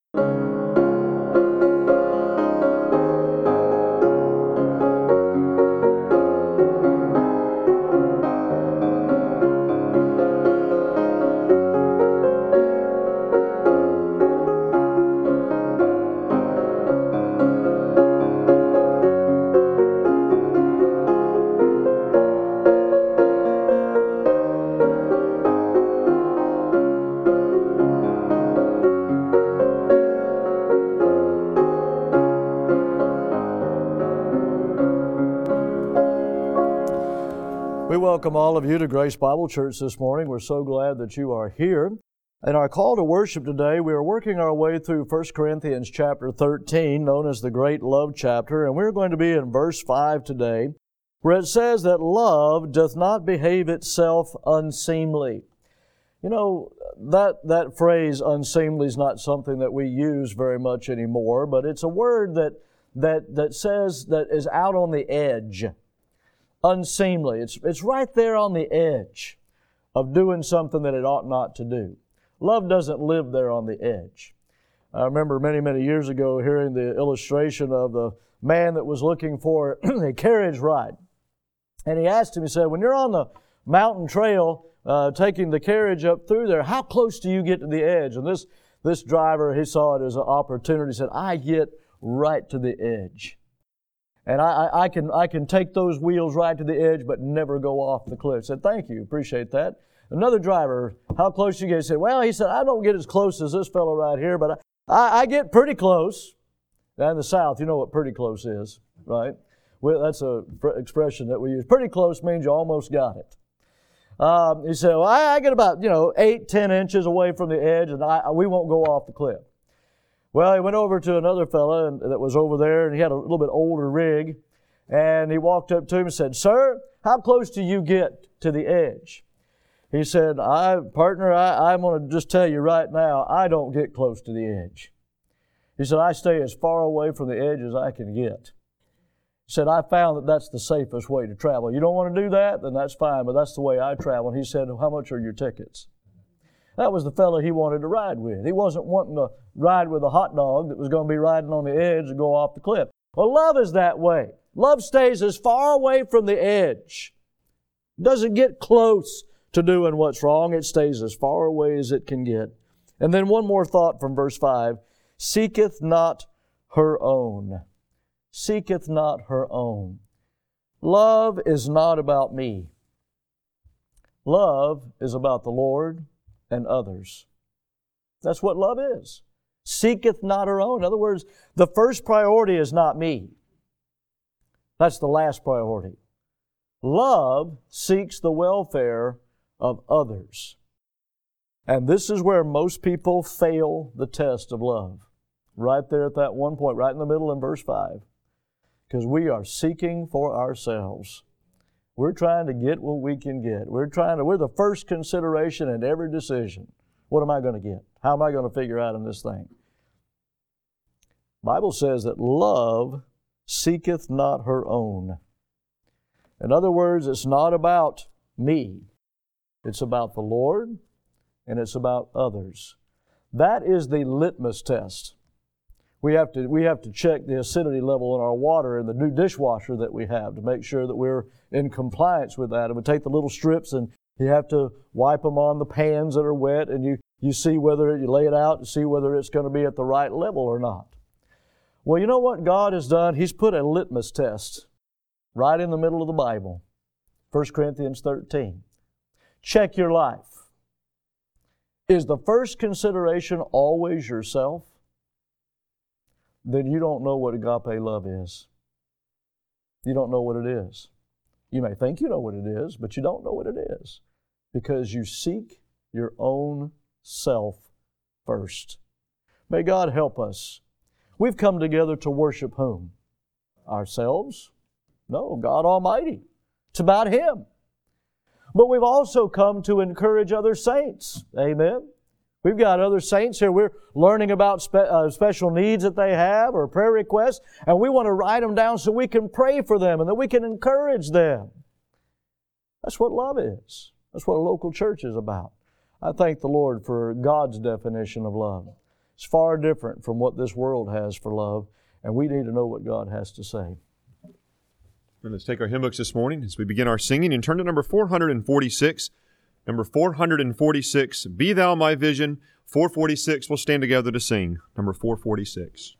We welcome all of you to Grace Bible Church this morning. We're so glad that you are here. In our call to worship today, we are working our way through 1 Corinthians chapter 13, known as the Great Love Chapter, and we're going to be in verse 5 today, where it says that love doth not behave itself unseemly. You know, that phrase unseemly is not something that we use very much anymore, but it's a word that says that is out on the edge. Unseemly. It's right there on the edge of doing something that it ought not to do. Love doesn't live there on the edge. I remember many, many years ago hearing the illustration of the man that was looking for a carriage ride. And he asked him, he said, when you're on the mountain trail taking the carriage up through there, how close do you get to the edge? And this driver, he saw it as an opportunity. He said, I get right to the edge. And I can take those wheels right to the edge, but never go off the cliff. I said, thank you, appreciate that. Another driver, how close you get? He said, well, he said, I don't get as close as this fellow right here, but I get pretty close. Now in the South, you know what pretty close is, right? Well, that's an expression that we use. Pretty close means you almost got it. He said, well, I get about, 8-10 inches away from the edge, and we won't go off the cliff. Well, he went over to another fella that was over there, and he had a little bit older rig, and he walked up to him and said, sir, how close do you get to the edge? He said, partner, I'm going to just tell you right now, I don't get close to the edge. He said, I stay as far away from the edge as I can get. He said, I found that that's the safest way to travel. You don't want to do that? Then that's fine, but that's the way I travel. And he said, how much are your tickets? That was the fellow he wanted to ride with. He wasn't wanting to ride with a hot dog that was going to be riding on the edge and go off the cliff. Well, love is that way. Love stays as far away from the edge. It doesn't get close to doing what's wrong. It stays as far away as it can get. And then one more thought from verse 5. Seeketh not her own. Seeketh not her own. Love is not about me. Love is about the Lord and others. That's what love is. Seeketh not her own. In other words, the first priority is not me. That's the last priority. Love seeks the welfare of others. And this is where most people fail the test of love. Right there at that one point, right in the middle in verse 5. Because we are seeking for ourselves. We're trying to get what we can get. We're the first consideration in every decision. What am I going to get? How am I going to figure out in this thing? The Bible says that love seeketh not her own. In other words, it's not about me. It's about the Lord and it's about others. That is the litmus test. We have to check the acidity level in our water in the new dishwasher that we have to make sure that we're in compliance with that. And we take the little strips and you have to wipe them on the pans that are wet, and you see whether you lay it out to see whether it's going to be at the right level or not. Well, you know what God has done? He's put a litmus test right in the middle of the Bible. 1 Corinthians 13. Check your life. Is the first consideration always yourself? Then you don't know what agape love is. You don't know what it is. You may think you know what it is, but you don't know what it is because you seek your own self first. May God help us. We've come together to worship whom? Ourselves? No, God Almighty. It's about Him. But we've also come to encourage other saints. Amen? We've got other saints here. We're learning about special needs that they have or prayer requests, and we want to write them down so we can pray for them and that we can encourage them. That's what love is. That's what a local church is about. I thank the Lord for God's definition of love. It's far different from what this world has for love, and we need to know what God has to say. And let's take our hymn books this morning as we begin our singing and turn to number 446. Number 446, Be Thou My Vision. 446, we'll stand together to sing. Number 446.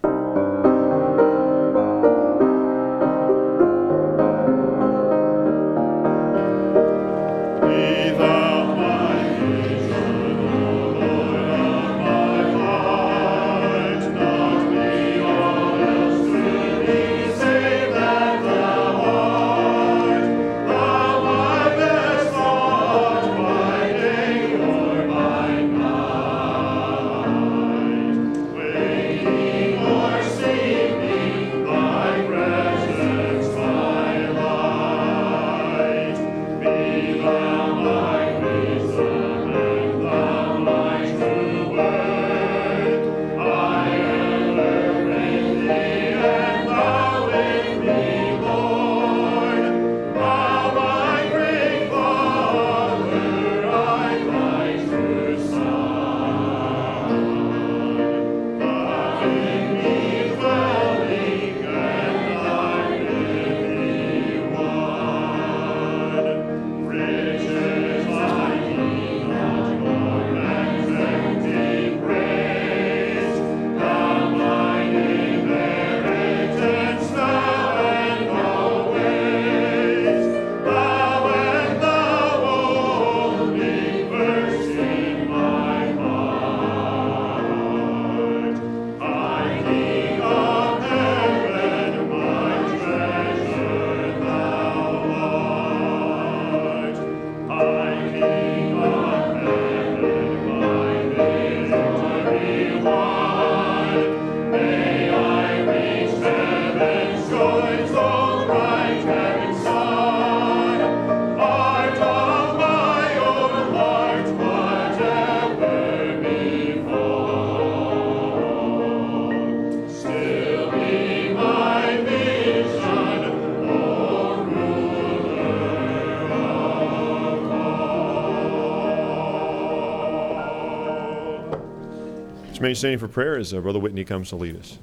Remain standing for prayer as Brother Whitney comes to lead us.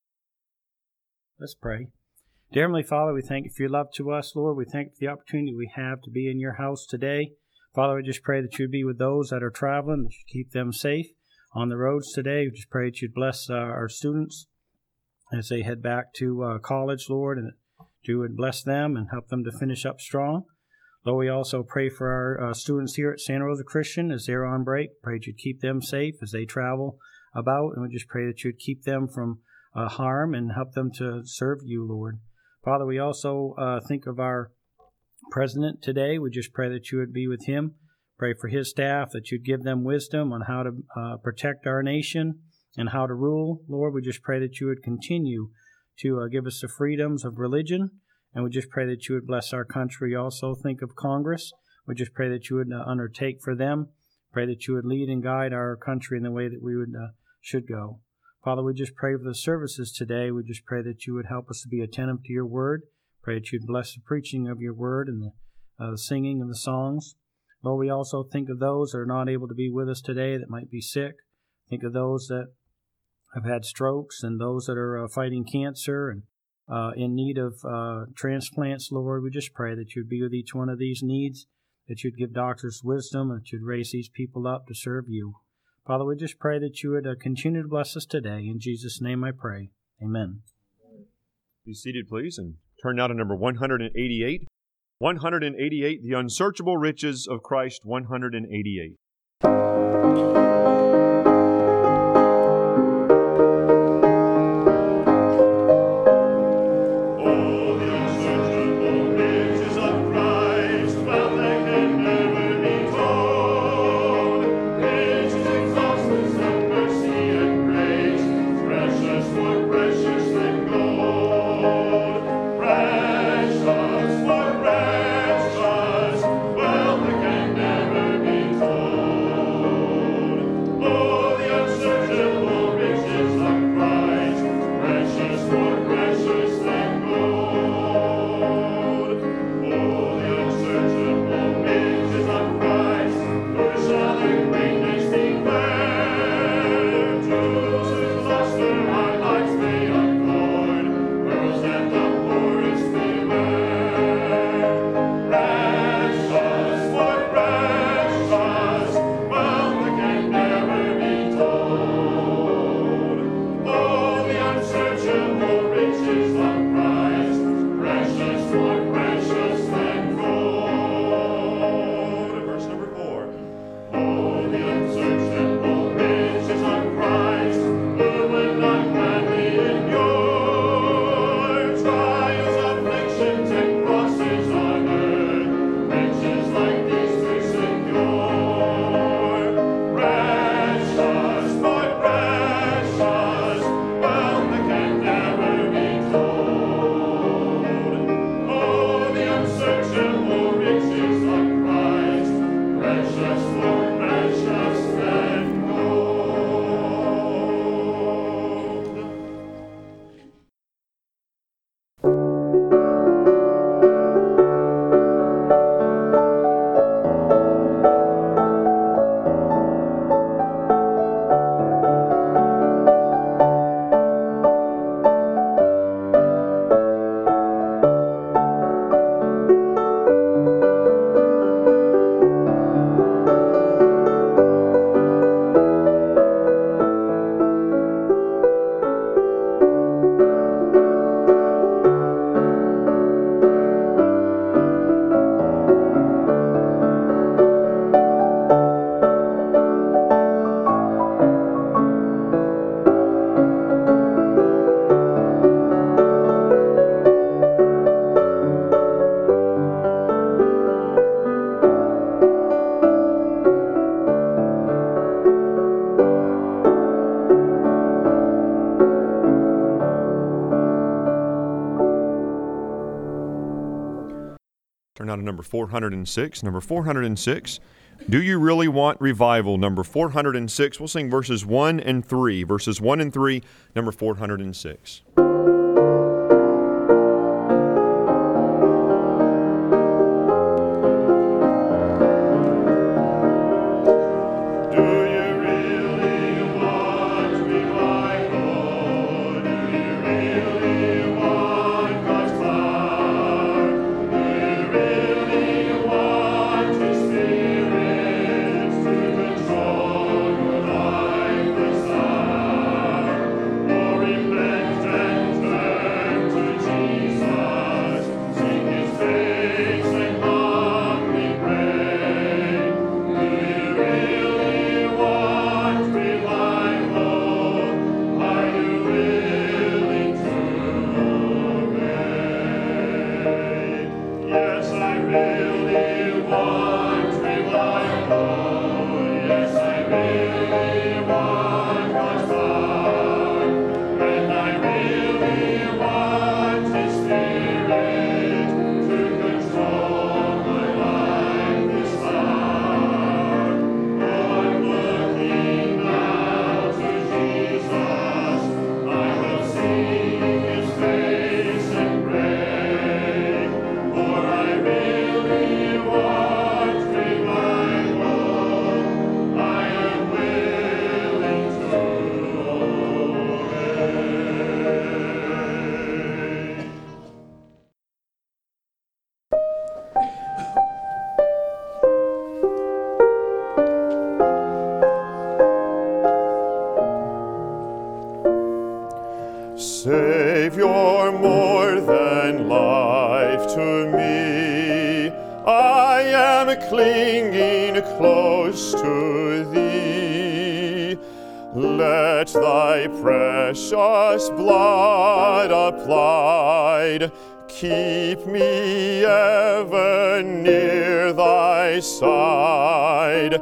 Let's pray. Dear Heavenly Father, we thank you for your love to us, Lord. We thank you for the opportunity we have to be in your house today. Father, I just pray that you'd be with those that are traveling, that you keep them safe on the roads today. We just pray that you'd bless our students as they head back to college, Lord, and that you would bless them and help them to finish up strong. Lord, we also pray for our students here at Santa Rosa Christian as they're on break. Pray that you'd keep them safe as they travel about, and we just pray that you'd keep them from harm and help them to serve you, Lord. Father, we also think of our president today. We just pray that you would be with him. Pray for his staff, that you'd give them wisdom on how to protect our nation and how to rule. Lord, we just pray that you would continue to give us the freedoms of religion, and we just pray that you would bless our country. We also think of Congress. We just pray that you would undertake for them. Pray that you would lead and guide our country in the way that we should go. Father, we just pray for the services today. We just pray that you would help us to be attentive to your word. Pray that you'd bless the preaching of your word and the singing of the songs. Lord, we also think of those that are not able to be with us today that might be sick. Think of those that have had strokes and those that are fighting cancer and in need of transplants, Lord. We just pray that you'd be with each one of these needs, that you'd give doctors wisdom, and that you'd raise these people up to serve you. Father, we just pray that you would continue to bless us today. In Jesus' name I pray. Amen. Be seated, please, and turn now to number 188. 188, The Unsearchable Riches of Christ, 188. to number 406. Number 406, Do You Really Want Revival? Number 406. We'll sing verses 1 and 3. Verses 1 and 3, number 406. Savior, more than life to me, I am clinging close to Thee. Let Thy precious blood applied keep me ever near Thy side,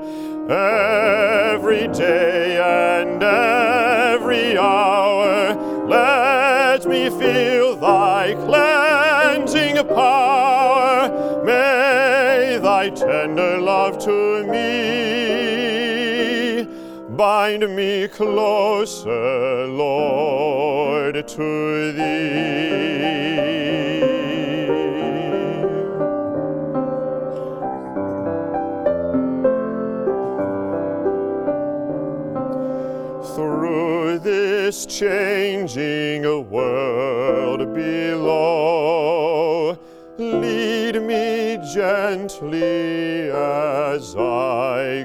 every day and every hour. Let me feel Thy cleansing power. May Thy tender love to me bind me closer, Lord, to Thee. Through this changing world below, lead me gently as I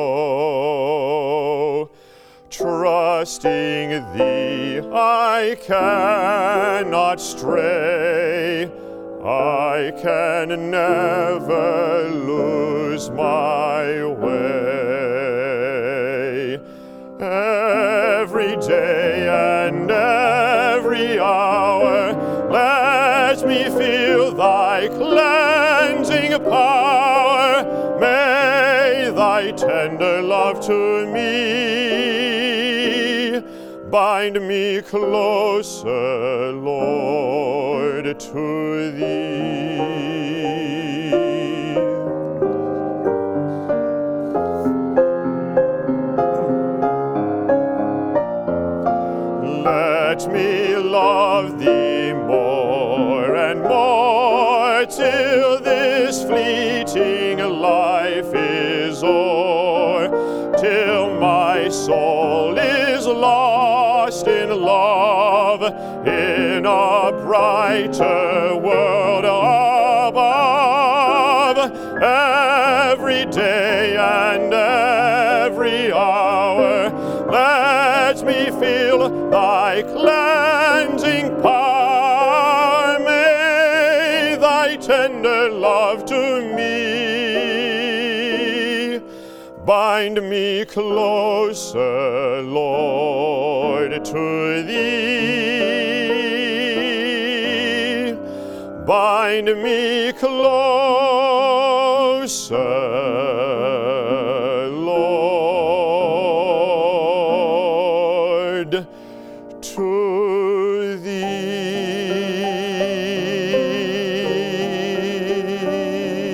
go. Trusting Thee, I cannot stray. I can never lose my way. Every day and every hour, let me feel Thy cleansing power. May Thy tender love to me bind me closer, Lord, to Thee. Let me love Thee more and more till this fleeting life is o'er, till my soul is lost in love in a brighter world above. Every day and every hour, let me feel Thy cleansing power. May Thy tender love to me bind me closer, Lord, to Thee. Bind me closer, Lord, to Thee.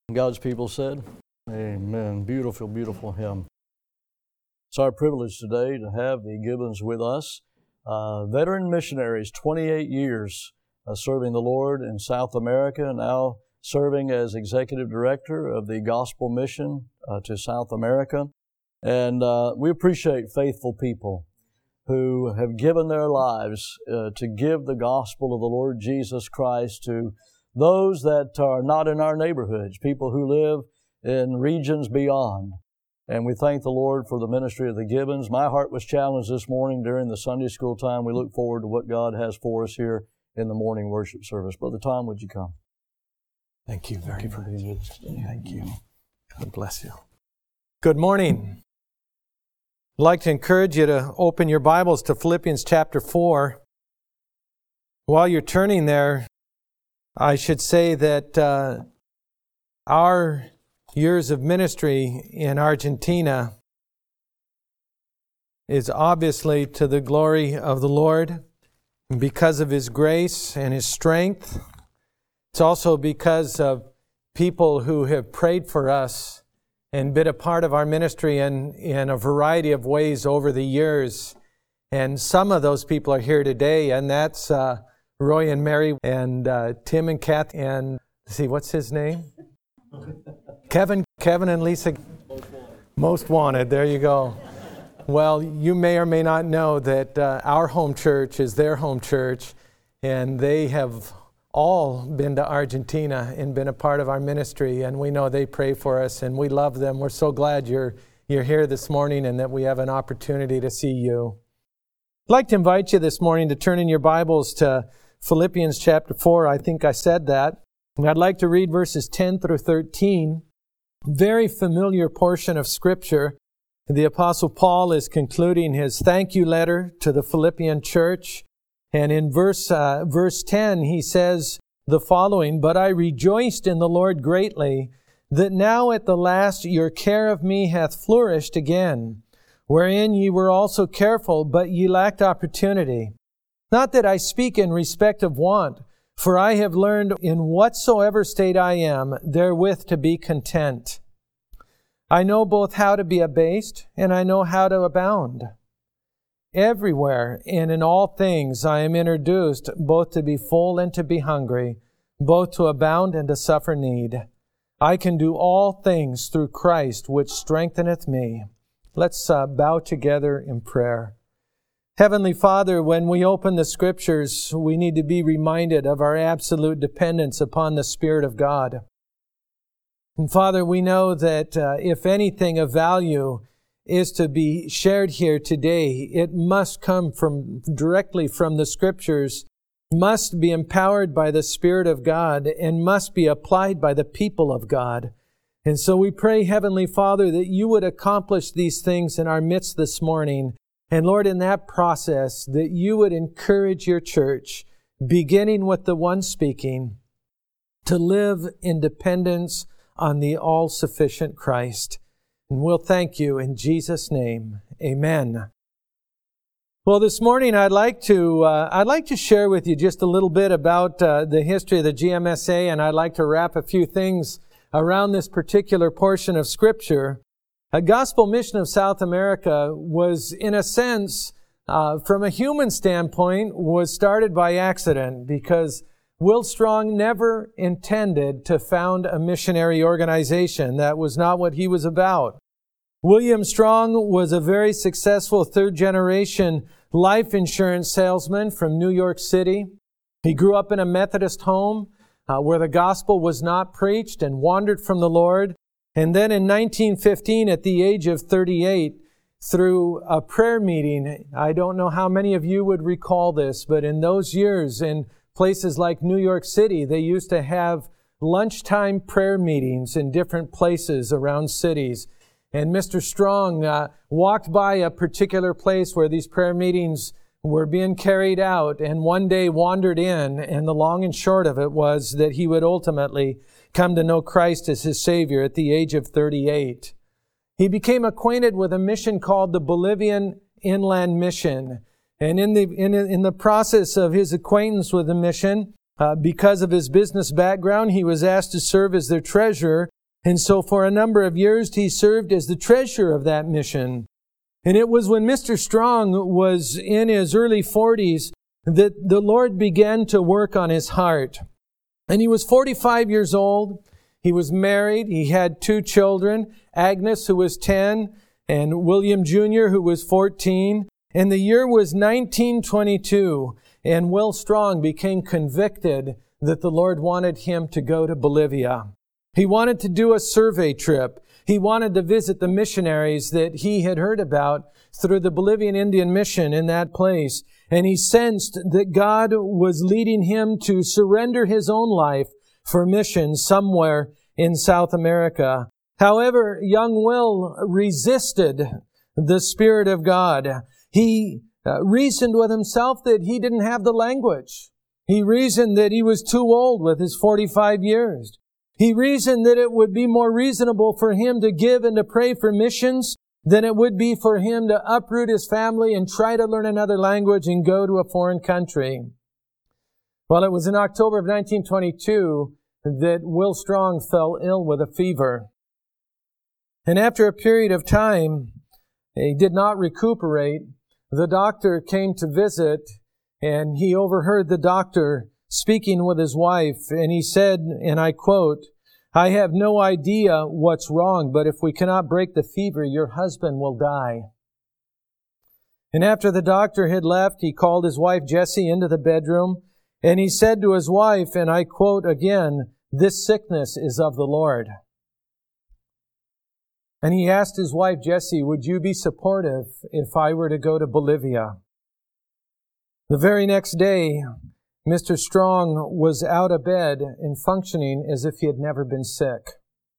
God's people said, amen. Beautiful, beautiful hymn. It's our privilege today to have the Gibbons with us. Veteran missionaries, 28 years serving the Lord in South America, now serving as Executive Director of the Gospel Mission to South America. And we appreciate faithful people who have given their lives to give the gospel of the Lord Jesus Christ to those that are not in our neighborhoods, people who live in regions beyond. And we thank the Lord for the ministry of the Gibbons. My heart was challenged this morning during the Sunday school time. We look forward to what God has for us here in the morning worship service. Brother Tom, would you come? Thank you very much. For being with us today. Thank you. God bless you. Good morning. I'd like to encourage you to open your Bibles to Philippians chapter 4. While you're turning there, I should say that our years of ministry in Argentina is obviously to the glory of the Lord because of His grace and His strength. It's also because of people who have prayed for us and been a part of our ministry in a variety of ways over the years. And some of those people are here today, and that's Roy and Mary and Tim and Kath and, what's his name? Kevin and Lisa. Most Wanted. There you go. Well, you may or may not know that our home church is their home church, and they have all been to Argentina and been a part of our ministry, and we know they pray for us, and we love them. We're so glad you're here this morning and that we have an opportunity to see you. I'd like to invite you this morning to turn in your Bibles to Philippians chapter 4. I think I said that. And I'd like to read verses 10 through 13. Very familiar portion of Scripture. The Apostle Paul is concluding his thank you letter to the Philippian church. And in verse 10, he says the following, "But I rejoiced in the Lord greatly, that now at the last your care of me hath flourished again, wherein ye were also careful, but ye lacked opportunity. Not that I speak in respect of want, for I have learned in whatsoever state I am, therewith to be content. I know both how to be abased, and I know how to abound. Everywhere and in all things I am introduced, both to be full and to be hungry, both to abound and to suffer need. I can do all things through Christ, which strengtheneth me." Let's bow together in prayer. Heavenly Father, when we open the Scriptures, we need to be reminded of our absolute dependence upon the Spirit of God. And Father, we know that if anything of value is to be shared here today, it must come directly from the Scriptures, must be empowered by the Spirit of God, and must be applied by the people of God. And so we pray, Heavenly Father, that you would accomplish these things in our midst this morning. And Lord, in that process, that you would encourage your church, beginning with the one speaking, to live in dependence on the all-sufficient Christ. And we'll thank you in Jesus' name. Amen. Well, this morning I'd like to share with you just a little bit about the history of the GMSA, and I'd like to wrap a few things around this particular portion of Scripture. A Gospel Mission of South America was, in a sense, from a human standpoint, was started by accident because Will Strong never intended to found a missionary organization. That was not what he was about. William Strong was a very successful third-generation life insurance salesman from New York City. He grew up in a Methodist home where the gospel was not preached and wandered from the Lord. And then in 1915, at the age of 38, through a prayer meeting, I don't know how many of you would recall this, but in those years in places like New York City, they used to have lunchtime prayer meetings in different places around cities. And Mr. Strong walked by a particular place where these prayer meetings were being carried out, and one day wandered in, and the long and short of it was that he would ultimately come to know Christ as his Savior at the age of 38. He became acquainted with a mission called the Bolivian Inland Mission. And in the process of his acquaintance with the mission, because of his business background, he was asked to serve as their treasurer And so for a number of years, he served as the treasurer of that mission. And it was when Mr. Strong was in his early 40s that the Lord began to work on his heart. And he was 45 years old. He was married. He had 2 children, Agnes, who was 10, and William Jr., who was 14. And the year was 1922, and Will Strong became convicted that the Lord wanted him to go to Bolivia. He wanted to do a survey trip. He wanted to visit the missionaries that he had heard about through the Bolivian Indian Mission in that place. And he sensed that God was leading him to surrender his own life for mission somewhere in South America. However, young Will resisted the Spirit of God. He reasoned with himself that he didn't have the language. He reasoned that he was too old with his 45 years. He reasoned that it would be more reasonable for him to give and to pray for missions than it would be for him to uproot his family and try to learn another language and go to a foreign country. Well, it was in October of 1922 that Will Strong fell ill with a fever. And after a period of time, he did not recuperate. The doctor came to visit, and he overheard the doctor speaking with his wife, and he said, and I quote, "I have no idea what's wrong, but if we cannot break the fever, your husband will die." And after the doctor had left, he called his wife Jessie into the bedroom, and he said to his wife, and I quote again, "This sickness is of the Lord." And he asked his wife Jessie, "Would you be supportive if I were to go to Bolivia?" The very next day, Mr. Strong was out of bed and functioning as if he had never been sick.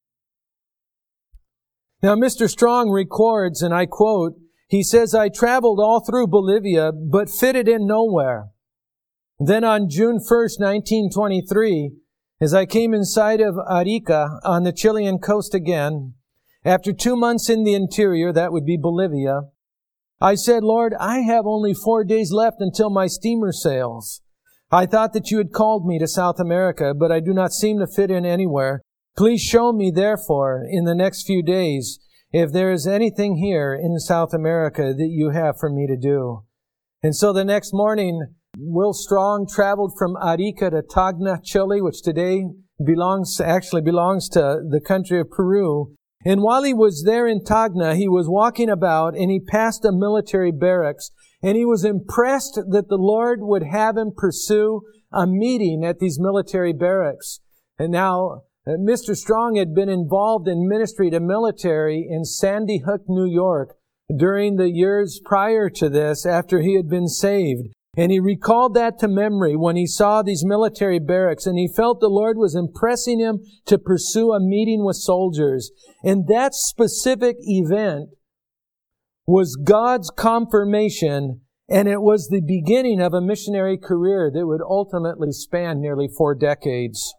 Now, Mr. Strong records, and I quote, he says, "I traveled all through Bolivia, but fitted in nowhere. Then on June 1st, 1923, as I came in sight of Arica on the Chilean coast again, after 2 months in the interior, that would be Bolivia, I said, 'Lord, I have only 4 days left until my steamer sails. I thought that you had called me to South America, but I do not seem to fit in anywhere. Please show me, therefore, in the next few days, if there is anything here in South America that you have for me to do.' And so the next morning, Will Strong traveled from Arica to Tacna, Chile, which today belongs to the country of Peru. And while he was there in Tacna, he was walking about and he passed a military barracks, and he was impressed that the Lord would have him pursue a meeting at these military barracks. And now, Mr. Strong had been involved in ministry to military in Sandy Hook, New York, during the years prior to this, after he had been saved. And he recalled that to memory when he saw these military barracks, and he felt the Lord was impressing him to pursue a meeting with soldiers. And that specific event was God's confirmation, and it was the beginning of a missionary career that would ultimately span nearly 4 decades.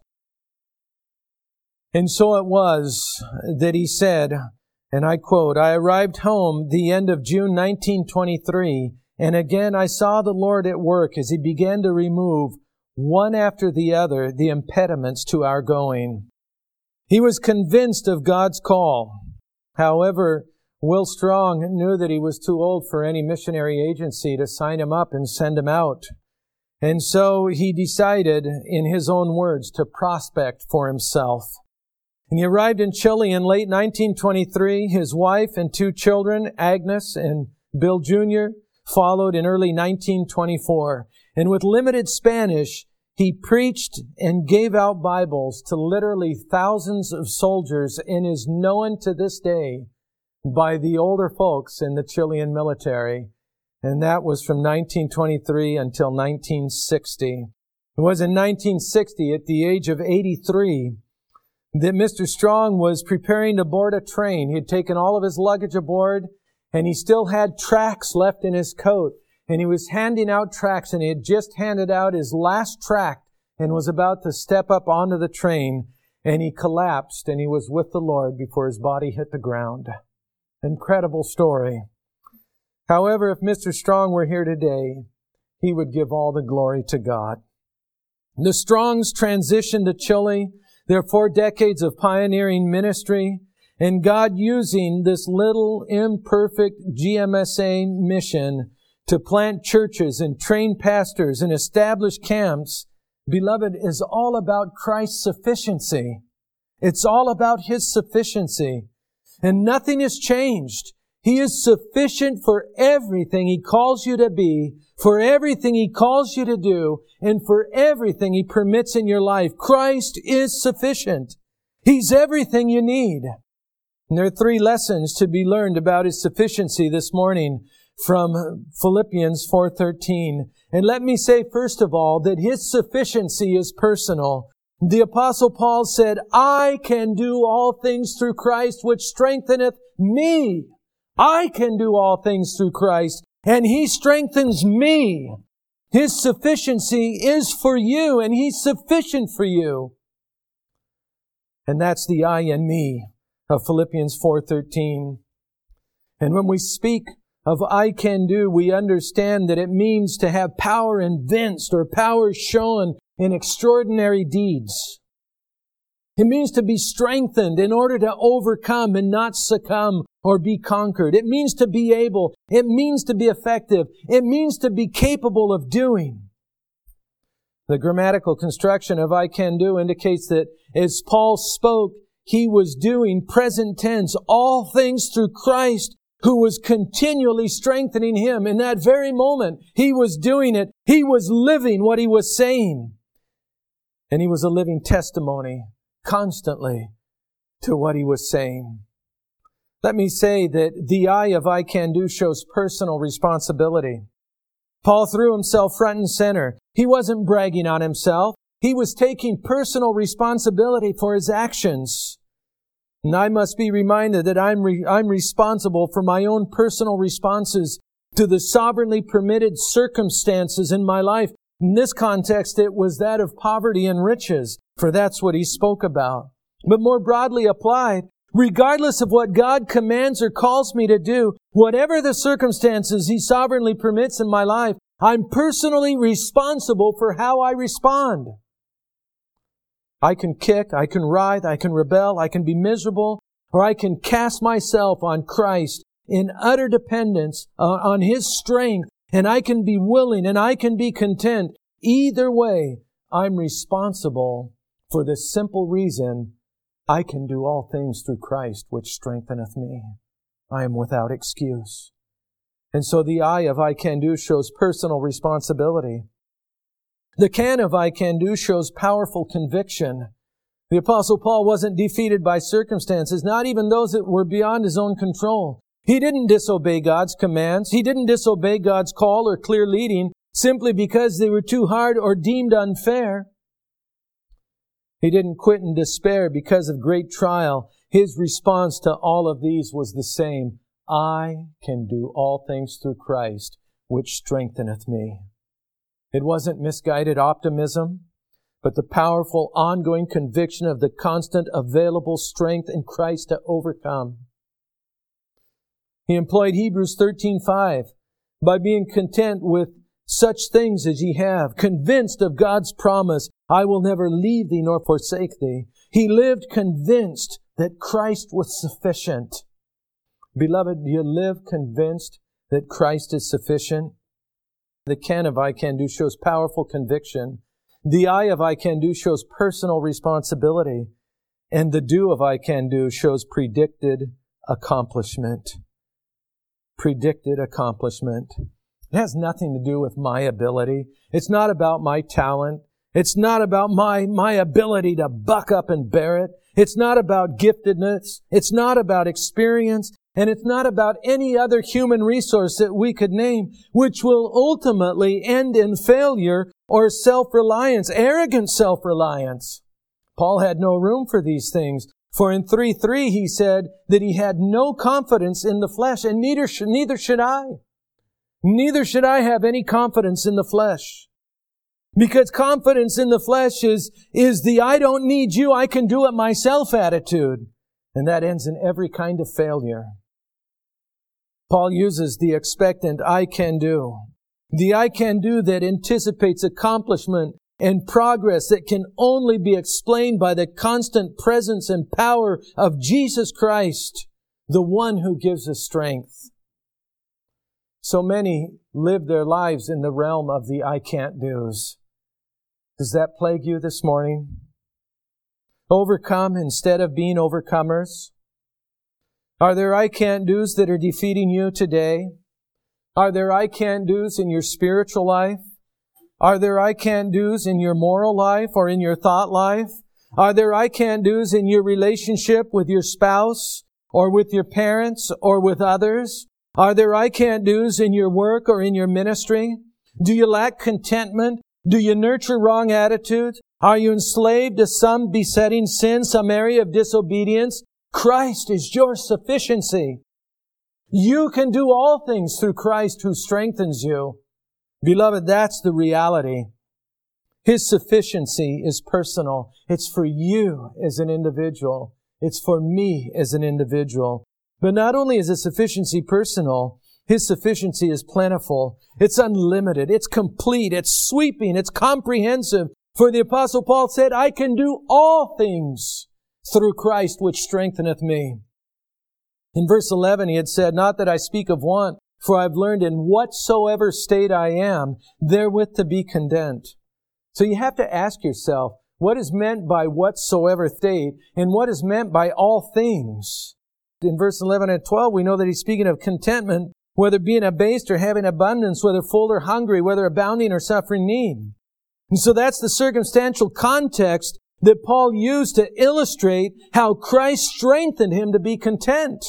And so it was that he said, and I quote, "I arrived home the end of June 1923, and again I saw the Lord at work as He began to remove, one after the other, the impediments to our going." He was convinced of God's call. However, Will Strong knew that he was too old for any missionary agency to sign him up and send him out. And so he decided, in his own words, to prospect for himself. And he arrived in Chile in late 1923. His wife and 2 children, Agnes and Bill Jr., followed in early 1924. And with limited Spanish, he preached and gave out Bibles to literally thousands of soldiers and is known to this day by the older folks in the Chilean military. And that was from 1923 until 1960. It was in 1960, at the age of 83, that Mr. Strong was preparing to board a train. He had taken all of his luggage aboard, and he still had tracts left in his coat. And he was handing out tracts, and he had just handed out his last tract and was about to step up onto the train, and he collapsed, and he was with the Lord before his body hit the ground. Incredible story. However, if Mr. Strong were here today, he would give all the glory to God. The Strongs transitioned to Chile. There are 4 decades of pioneering ministry, and God using this little imperfect GMSA mission to plant churches and train pastors and establish camps, beloved, is all about Christ's sufficiency. It's all about His sufficiency. And nothing has changed. He is sufficient for everything He calls you to be, for everything He calls you to do, and for everything He permits in your life. Christ is sufficient. He's everything you need. And there are 3 lessons to be learned about His sufficiency this morning from Philippians 4:13. And let me say, first of all, that His sufficiency is personal. The Apostle Paul said, I can do all things through Christ, which strengtheneth me. I can do all things through Christ, and He strengthens me. His sufficiency is for you, and He's sufficient for you. And that's the I and me of Philippians 4:13. And when we speak of I can do, we understand that it means to have power evinced or power shown in extraordinary deeds. It means to be strengthened in order to overcome and not succumb or be conquered. It means to be able. It means to be effective. It means to be capable of doing. The grammatical construction of I can do indicates that as Paul spoke, he was doing present tense all things through Christ, who was continually strengthening him. In that very moment, he was doing it. He was living what he was saying. And he was a living testimony constantly to what he was saying. Let me say that the I of I can do shows personal responsibility. Paul threw himself front and center. He wasn't bragging on himself. He was taking personal responsibility for his actions. And I must be reminded that I'm responsible for my own personal responses to the sovereignly permitted circumstances in my life. In this context, it was that of poverty and riches, for that's what he spoke about. But more broadly applied, regardless of what God commands or calls me to do, whatever the circumstances He sovereignly permits in my life, I'm personally responsible for how I respond. I can kick, I can writhe, I can rebel, I can be miserable, or I can cast myself on Christ in utter dependence on His strength, and I can be willing and I can be content. Either way, I'm responsible for the simple reason I can do all things through Christ, which strengtheneth me. I am without excuse. And so the I of I can do shows personal responsibility. The can of I can do shows powerful conviction. The Apostle Paul wasn't defeated by circumstances, not even those that were beyond his own control. He didn't disobey God's commands. He didn't disobey God's call or clear leading simply because they were too hard or deemed unfair. He didn't quit in despair because of great trial. His response to all of these was the same. I can do all things through Christ, which strengtheneth me. It wasn't misguided optimism, but the powerful ongoing conviction of the constant available strength in Christ to overcome. He employed Hebrews 13:5 by being content with such things as ye have, convinced of God's promise, I will never leave thee nor forsake thee. He lived convinced that Christ was sufficient. Beloved, do you live convinced that Christ is sufficient? The can of I can do shows powerful conviction. The I of I can do shows personal responsibility. And the do of I can do shows predicted accomplishment. Predicted accomplishment. It has nothing to do with my ability. It's not about my talent. It's not about my ability to buck up and bear it. It's not about giftedness. It's not about experience. And it's not about any other human resource that we could name, which will ultimately end in failure or self-reliance, arrogant self-reliance. Paul had no room for these things. For in 3:3 he said that he had no confidence in the flesh, and neither should I. Neither should I have any confidence in the flesh. Because confidence in the flesh is the I don't need you, I can do it myself attitude. And that ends in every kind of failure. Paul uses the expectant I can do. The I can do that anticipates accomplishment and progress that can only be explained by the constant presence and power of Jesus Christ, the one who gives us strength. So many live their lives in the realm of the I can't do's. Does that plague you this morning? Overcome instead of being overcomers? Are there I can't do's that are defeating you today? Are there I can't do's in your spiritual life? Are there I can't do's in your moral life or in your thought life? Are there I can't do's in your relationship with your spouse or with your parents or with others? Are there I can't do's in your work or in your ministry? Do you lack contentment? Do you nurture wrong attitudes? Are you enslaved to some besetting sin, some area of disobedience? Christ is your sufficiency. You can do all things through Christ who strengthens you. Beloved, that's the reality. His sufficiency is personal. It's for you as an individual. It's for me as an individual. But not only is His sufficiency personal, His sufficiency is plentiful. It's unlimited. It's complete. It's sweeping. It's comprehensive. For the Apostle Paul said, I can do all things through Christ which strengtheneth me. In verse 11 he had said, not that I speak of want, for I have learned in whatsoever state I am, therewith to be content. So you have to ask yourself, what is meant by whatsoever state, and what is meant by all things? In verse 11 and 12, we know that he's speaking of contentment, whether being abased or having abundance, whether full or hungry, whether abounding or suffering need. And so that's the circumstantial context that Paul used to illustrate how Christ strengthened him to be content.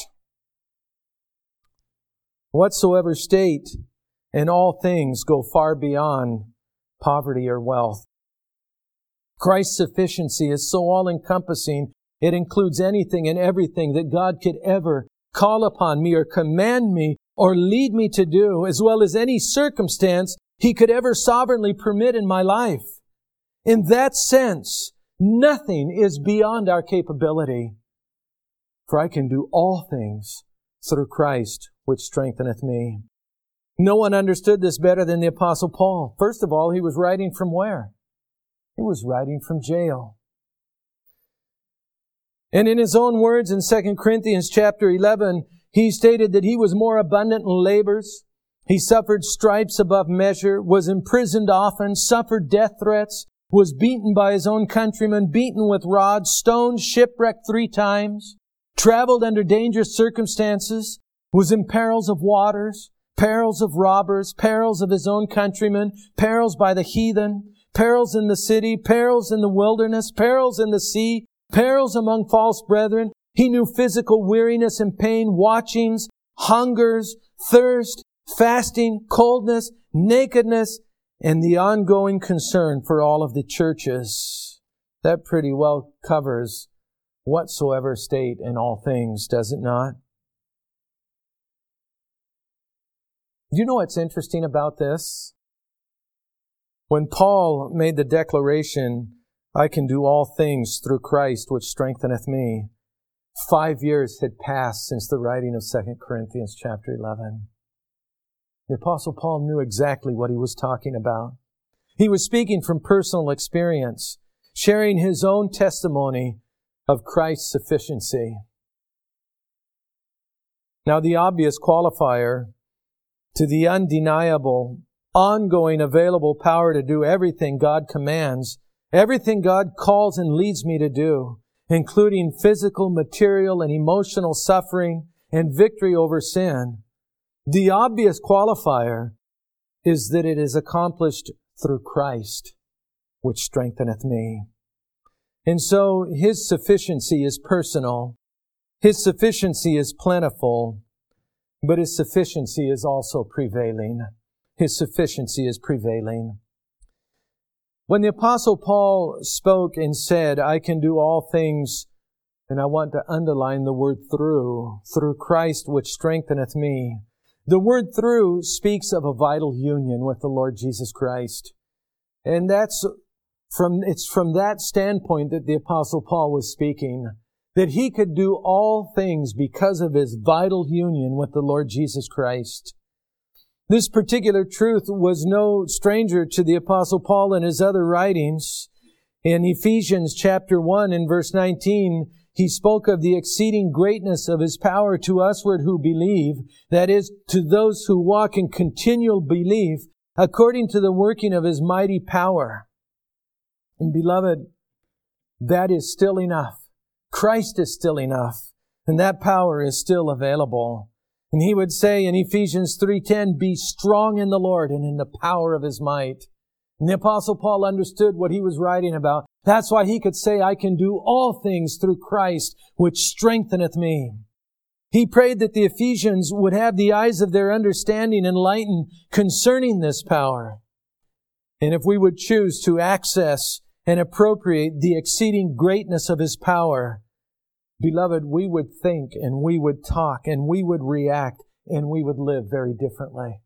Whatsoever state and all things go far beyond poverty or wealth. Christ's sufficiency is so all-encompassing, it includes anything and everything that God could ever call upon me or command me or lead me to do, as well as any circumstance He could ever sovereignly permit in my life. In that sense, nothing is beyond our capability. For I can do all things through Christ, which strengtheneth me. No one understood this better than the Apostle Paul. First of all, he was writing from where? He was writing from jail. And in his own words in 2 Corinthians chapter 11, he stated that he was more abundant in labors. He suffered stripes above measure, was imprisoned often, suffered death threats, was beaten by his own countrymen, beaten with rods, stoned, shipwrecked 3 times, traveled under dangerous circumstances, was in perils of waters, perils of robbers, perils of his own countrymen, perils by the heathen, perils in the city, perils in the wilderness, perils in the sea, perils among false brethren. He knew physical weariness and pain, watchings, hungers, thirst, fasting, coldness, nakedness, and the ongoing concern for all of the churches. That pretty well covers whatsoever state in all things, does it not? Do you know what's interesting about this? When Paul made the declaration, I can do all things through Christ which strengtheneth me, 5 years had passed since the writing of 2 Corinthians chapter 11. The Apostle Paul knew exactly what he was talking about. He was speaking from personal experience, sharing his own testimony of Christ's sufficiency. Now, the obvious qualifier to the undeniable, ongoing, available power to do everything God commands, everything God calls and leads me to do, including physical, material, and emotional suffering and victory over sin. The obvious qualifier is that it is accomplished through Christ, which strengtheneth me. And so His sufficiency is personal. His sufficiency is plentiful, but His sufficiency is also prevailing. His sufficiency is prevailing. When the Apostle Paul spoke and said, I can do all things, and I want to underline the word through Christ which strengtheneth me. The word through speaks of a vital union with the Lord Jesus Christ. And it's from that standpoint that the Apostle Paul was speaking, that he could do all things because of his vital union with the Lord Jesus Christ. This particular truth was no stranger to the Apostle Paul in his other writings. In Ephesians chapter 1 and verse 19, he spoke of the exceeding greatness of His power to usward who believe, that is, to those who walk in continual belief, according to the working of His mighty power. And beloved, that is still enough. Christ is still enough, and that power is still available. And he would say in Ephesians 3:10, be strong in the Lord and in the power of His might. And the Apostle Paul understood what he was writing about. That's why he could say, I can do all things through Christ, which strengtheneth me. He prayed that the Ephesians would have the eyes of their understanding enlightened concerning this power. And if we would choose to access and appropriate the exceeding greatness of His power, beloved, we would think and we would talk and we would react and we would live very differently.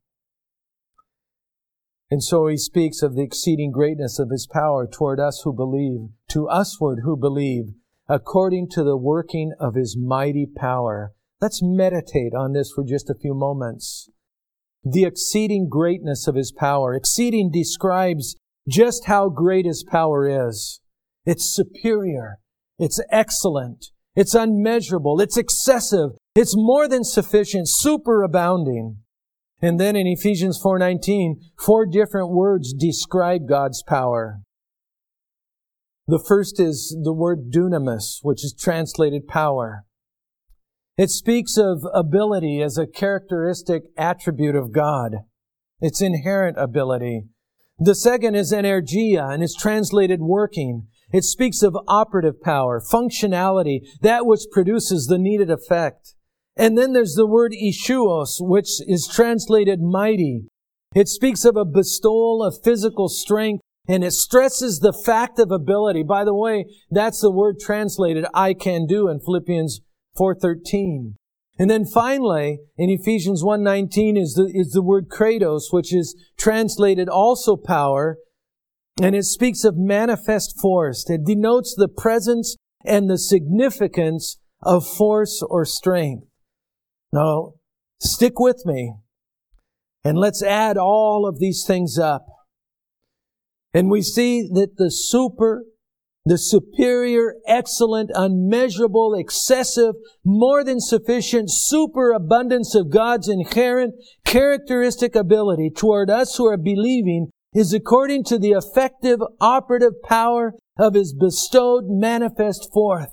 And so he speaks of the exceeding greatness of His power toward us who believe, to usward who believe, according to the working of His mighty power. Let's meditate on this for just a few moments. The exceeding greatness of His power. Exceeding describes just how great His power is. It's superior. It's excellent. It's unmeasurable. It's excessive. It's more than sufficient, superabounding. And then in Ephesians 4:19, 4 different words describe God's power. The first is the word dunamis, which is translated power. It speaks of ability as a characteristic attribute of God. It's inherent ability. The second is energia, and it's translated working. It speaks of operative power, functionality, that which produces the needed effect. And then there's the word ischuos, which is translated mighty. It speaks of a bestowal of physical strength, and it stresses the fact of ability. By the way, that's the word translated I can do in Philippians 4:13. And then finally, in Ephesians 1:19 is the word kratos, which is translated also power, and it speaks of manifest force. It denotes the presence and the significance of force or strength. Now, stick with me, and let's add all of these things up. And we see that the superior, excellent, unmeasurable, excessive, more than sufficient superabundance of God's inherent characteristic ability toward us who are believing is according to the effective operative power of His bestowed manifest forth.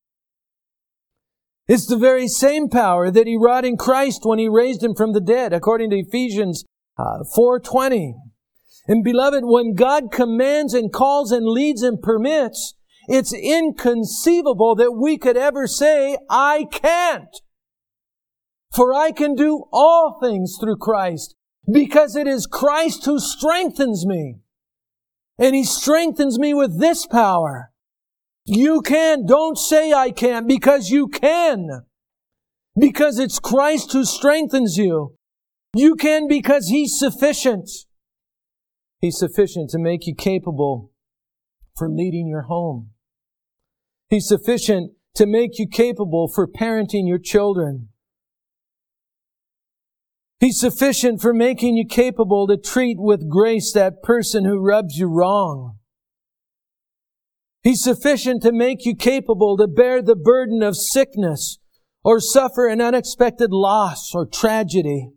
It's the very same power that He wrought in Christ when He raised Him from the dead, according to Ephesians 4:20. And beloved, when God commands and calls and leads and permits, it's inconceivable that we could ever say, I can't. For I can do all things through Christ, because it is Christ who strengthens me. And He strengthens me with this power. You can. Don't say I can't, because you can. Because it's Christ who strengthens you. You can because He's sufficient. He's sufficient to make you capable for leading your home. He's sufficient to make you capable for parenting your children. He's sufficient for making you capable to treat with grace that person who rubs you wrong. He's sufficient to make you capable to bear the burden of sickness or suffer an unexpected loss or tragedy.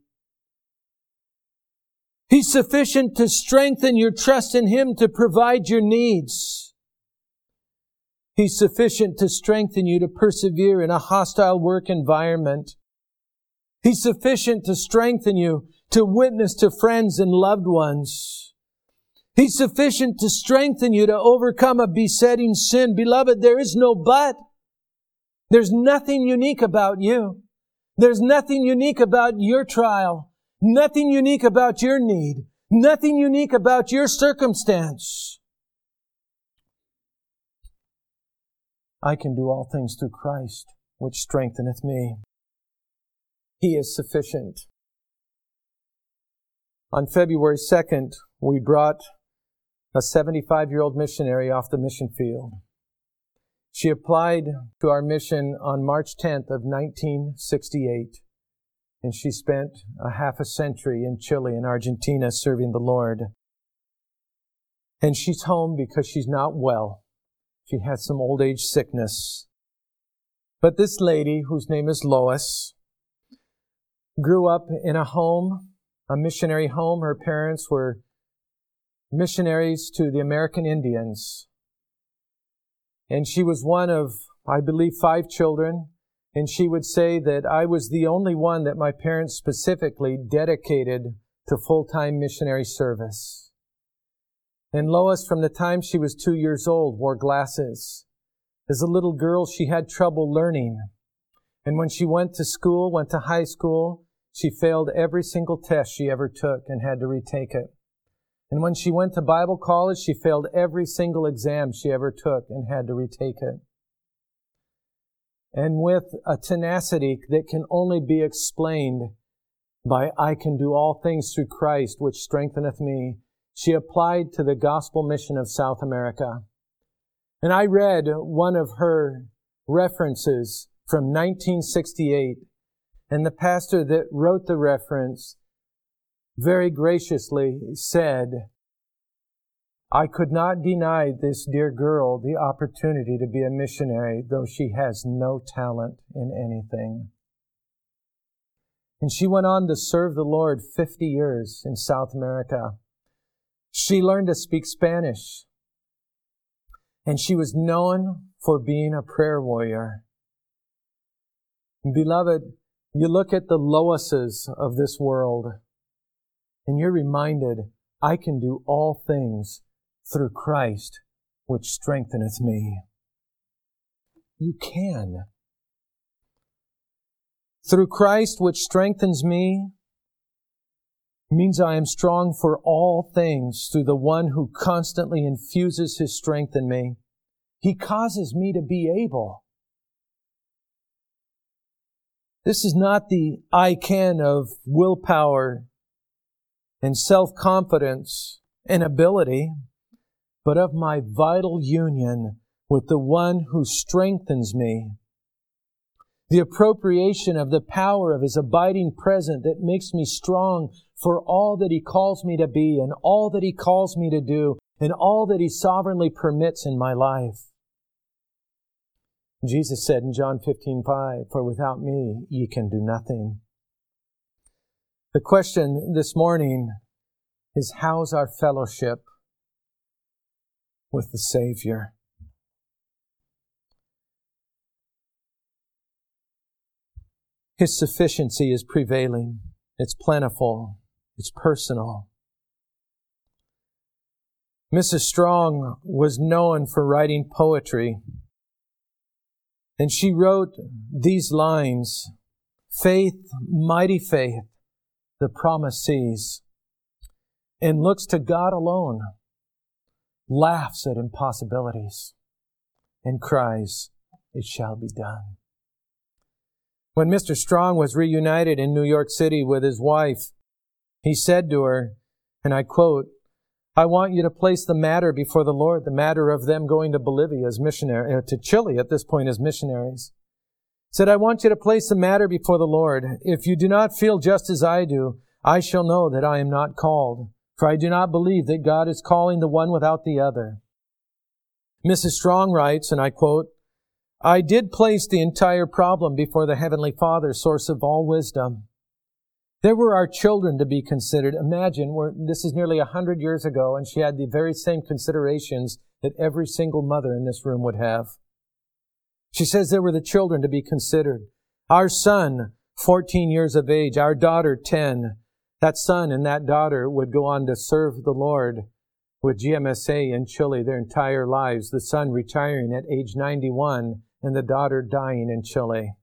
He's sufficient to strengthen your trust in Him to provide your needs. He's sufficient to strengthen you to persevere in a hostile work environment. He's sufficient to strengthen you to witness to friends and loved ones. He's sufficient to strengthen you to overcome a besetting sin. Beloved, there is no but. There's nothing unique about you. There's nothing unique about your trial. Nothing unique about your need. Nothing unique about your circumstance. I can do all things through Christ, which strengtheneth me. He is sufficient. On February 2nd, we brought a 75-year-old missionary off the mission field. She applied to our mission on March 10th of 1968. and she spent a half a century in Chile and Argentina serving the Lord. And she's home because she's not well. She has some old age sickness. But this lady, whose name is Lois, grew up in a home, a missionary home. Her parents were missionaries to the American Indians. And she was one of, I believe, 5 children. And she would say that I was the only one that my parents specifically dedicated to full-time missionary service. And Lois, from the time she was 2 years old, wore glasses. As a little girl, she had trouble learning. And when she went to high school, she failed every single test she ever took and had to retake it. And when she went to Bible college, she failed every single exam she ever took and had to retake it. And with a tenacity that can only be explained by I can do all things through Christ, which strengtheneth me, she applied to the gospel mission of South America. And I read one of her references from 1968, and the pastor that wrote the reference very graciously said, I could not deny this dear girl the opportunity to be a missionary, though she has no talent in anything. And she went on to serve the Lord 50 years in South America. She learned to speak Spanish, and she was known for being a prayer warrior. Beloved, you look at the Loises of this world, and you're reminded, I can do all things through Christ, which strengtheneth me. You can. Through Christ, which strengthens me, means I am strong for all things through the one who constantly infuses His strength in me. He causes me to be able. This is not the I can of willpower and self-confidence and ability, but of my vital union with the one who strengthens me. The appropriation of the power of His abiding presence that makes me strong for all that He calls me to be and all that He calls me to do and all that He sovereignly permits in my life. Jesus said in John 15:5, for without me ye can do nothing. The question this morning is, how's our fellowship with the Savior? His sufficiency is prevailing. It's plentiful. It's personal. Mrs. Strong was known for writing poetry. And she wrote these lines, faith, mighty faith, the promise sees, and looks to God alone, laughs at impossibilities, and cries, it shall be done. When Mr. Strong was reunited in New York City with his wife, he said to her, and I quote, I want you to place the matter before the Lord, the matter of them going to Bolivia as missionaries, to Chile at this point as missionaries. He said, I want you to place the matter before the Lord. If you do not feel just as I do, I shall know that I am not called, for I do not believe that God is calling the one without the other. Mrs. Strong writes, and I quote, I did place the entire problem before the Heavenly Father, source of all wisdom. There were our children to be considered. Imagine, this is nearly 100 years ago, and she had the very same considerations that every single mother in this room would have. She says there were the children to be considered. Our son, 14 years of age, our daughter, 10. That son and that daughter would go on to serve the Lord with GMSA in Chile their entire lives, the son retiring at age 91 and the daughter dying in Chile.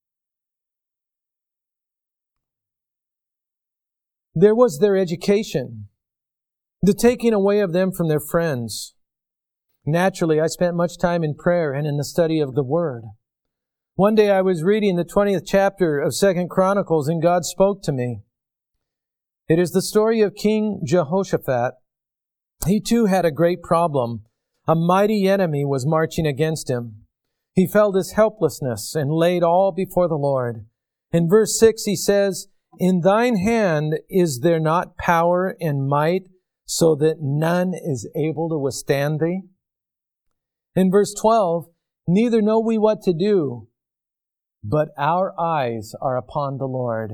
There was their education, the taking away of them from their friends. Naturally, I spent much time in prayer and in the study of the Word. One day I was reading the 20th chapter of 2 Chronicles, and God spoke to me. It is the story of King Jehoshaphat. He too had a great problem. A mighty enemy was marching against him. He felt his helplessness and laid all before the Lord. In verse 6 he says, In thine hand is there not power and might, so that none is able to withstand thee? In verse 12, neither know we what to do, but our eyes are upon the Lord.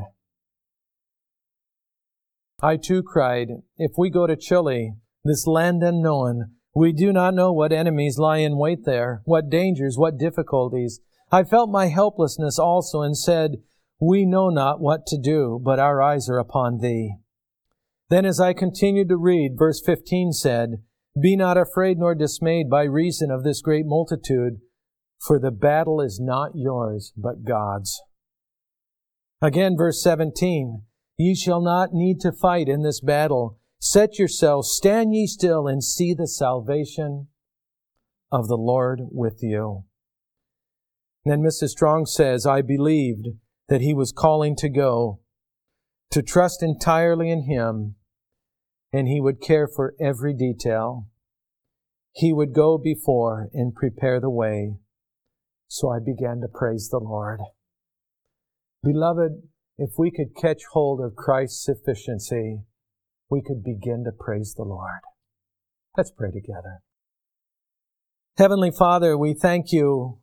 I too cried, if we go to Chile, this land unknown, we do not know what enemies lie in wait there, what dangers, what difficulties. I felt my helplessness also and said, we know not what to do, but our eyes are upon thee. Then as I continued to read, verse 15 said, be not afraid nor dismayed by reason of this great multitude, for the battle is not yours, but God's. Again, verse 17, ye shall not need to fight in this battle. Set yourselves, stand ye still, and see the salvation of the Lord with you. Then Mrs. Strong says, I believed that he was calling to go, to trust entirely in him, and he would care for every detail. He would go before and prepare the way. So I began to praise the Lord. Beloved, if we could catch hold of Christ's sufficiency, we could begin to praise the Lord. Let's pray together. Heavenly Father, we thank you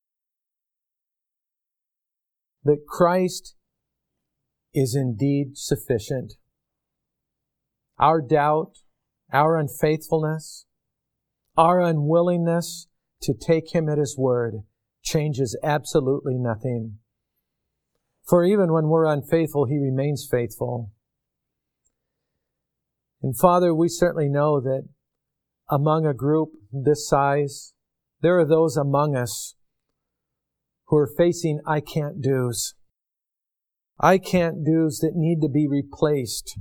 that Christ is indeed sufficient. Our doubt, our unfaithfulness, our unwillingness to take Him at His word changes absolutely nothing. For even when we're unfaithful, He remains faithful. And Father, we certainly know that among a group this size, there are those among us who are facing I can't do's. I can't do's that need to be replaced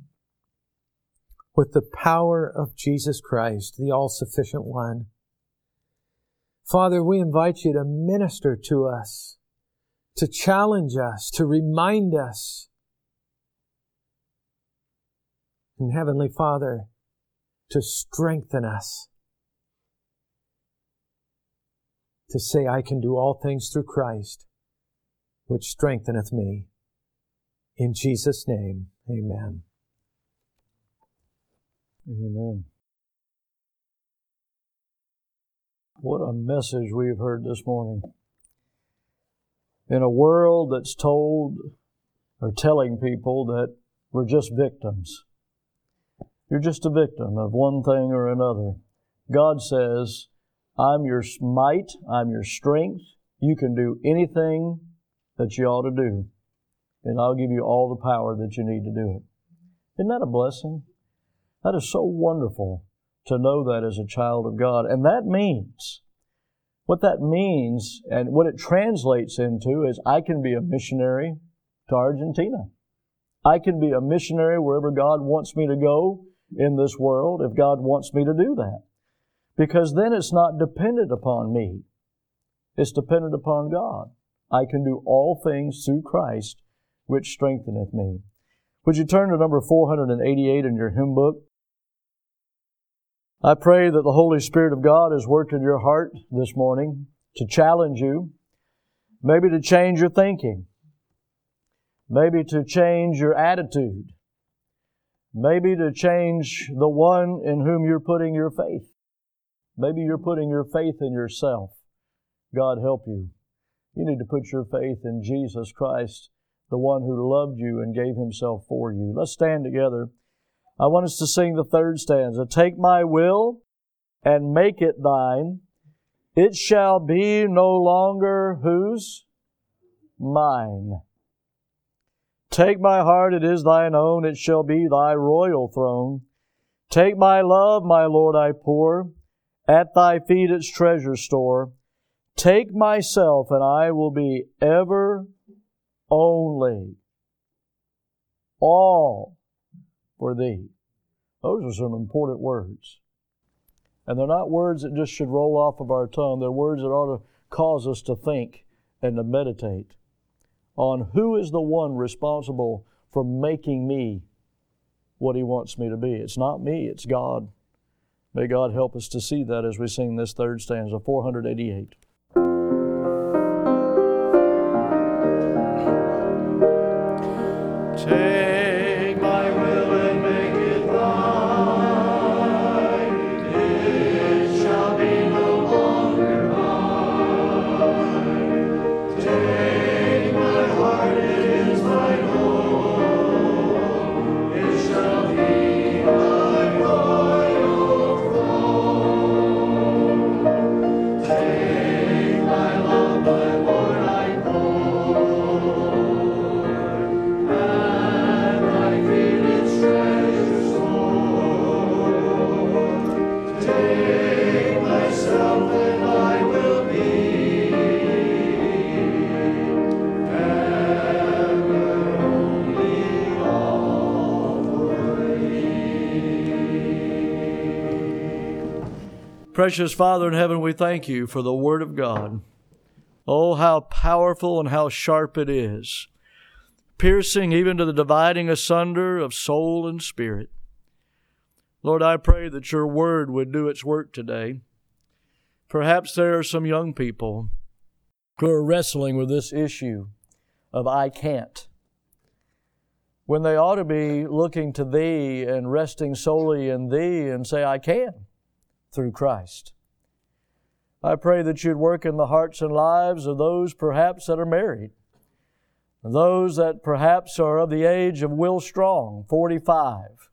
with the power of Jesus Christ, the all-sufficient one. Father, we invite you to minister to us, to challenge us, to remind us. And Heavenly Father, to strengthen us, to say, I can do all things through Christ, which strengtheneth me. In Jesus' name, amen. Amen. What a message we've heard this morning. In a world that's told or telling people that we're just victims. You're just a victim of one thing or another. God says, I'm your might, I'm your strength. You can do anything that you ought to do, and I'll give you all the power that you need to do it. Isn't that a blessing? That is so wonderful to know that as a child of God. And that means, what that means and what it translates into is I can be a missionary to Argentina. I can be a missionary wherever God wants me to go in this world, if God wants me to do that. Because then it's not dependent upon me. It's dependent upon God. I can do all things through Christ, which strengtheneth me. Would you turn to number 488 in your hymn book? I pray that the Holy Spirit of God has worked in your heart this morning to challenge you, maybe to change your thinking, maybe to change your attitude, maybe to change the one in whom you're putting your faith. Maybe you're putting your faith in yourself. God help you. You need to put your faith in Jesus Christ, the one who loved you and gave Himself for you. Let's stand together. I want us to sing the third stanza. Take my will and make it thine. It shall be no longer whose? Mine. Take my heart, it is thine own. It shall be thy royal throne. Take my love, my Lord, I pour. At thy feet its treasure store. Take myself, and I will be ever only all for thee. Those are some important words. And they're not words that just should roll off of our tongue. They're words that ought to cause us to think and to meditate on who is the one responsible for making me what He wants me to be. It's not me, it's God. May God help us to see that as we sing this third stanza, 488. Precious Father in heaven, we thank you for the Word of God. Oh, how powerful and how sharp it is, piercing even to the dividing asunder of soul and spirit. Lord, I pray that your Word would do its work today. Perhaps there are some young people who are wrestling with this issue of I can't, when they ought to be looking to Thee and resting solely in Thee and say, I can through Christ. I pray that you'd work in the hearts and lives of those perhaps that are married, those that perhaps are of the age of Will Strong, 45,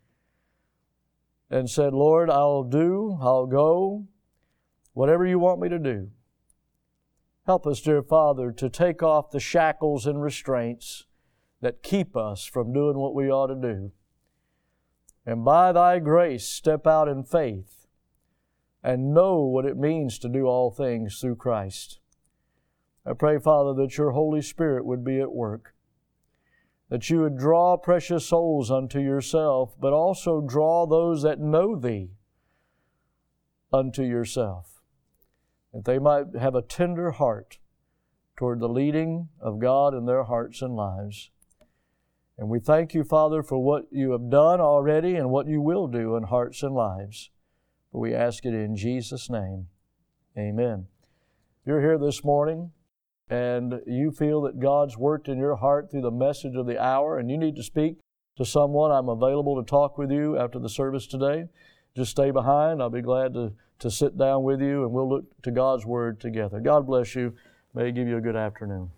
and said, Lord, I'll go, whatever you want me to do. Help us, dear Father, to take off the shackles and restraints that keep us from doing what we ought to do. And by Thy grace, step out in faith and know what it means to do all things through Christ. I pray, Father, that your Holy Spirit would be at work, that you would draw precious souls unto yourself, but also draw those that know Thee unto yourself, that they might have a tender heart toward the leading of God in their hearts and lives. And we thank you, Father, for what you have done already and what you will do in hearts and lives. But we ask it in Jesus' name. Amen. If you're here this morning and you feel that God's worked in your heart through the message of the hour and you need to speak to someone, I'm available to talk with you after the service today. Just stay behind. I'll be glad to sit down with you and we'll look to God's Word together. God bless you. May He give you a good afternoon.